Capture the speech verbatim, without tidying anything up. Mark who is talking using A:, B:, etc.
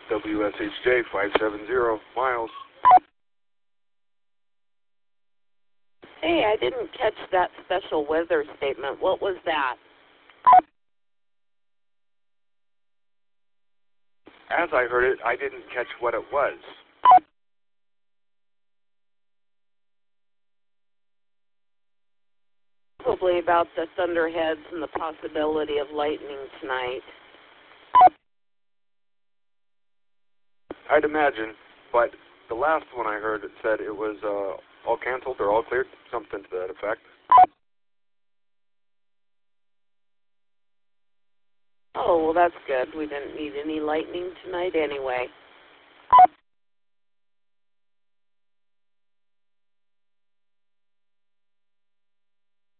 A: W S H J five seven zero, Miles.
B: Hey, I didn't catch that special weather statement. What was that?
A: As I heard it, I didn't catch what it was.
B: Probably about the thunderheads and the possibility of lightning tonight.
A: I'd imagine, but the last one I heard it said it was uh, all canceled or all cleared, something to that effect.
B: Oh, well, that's good. We didn't need any lightning tonight anyway.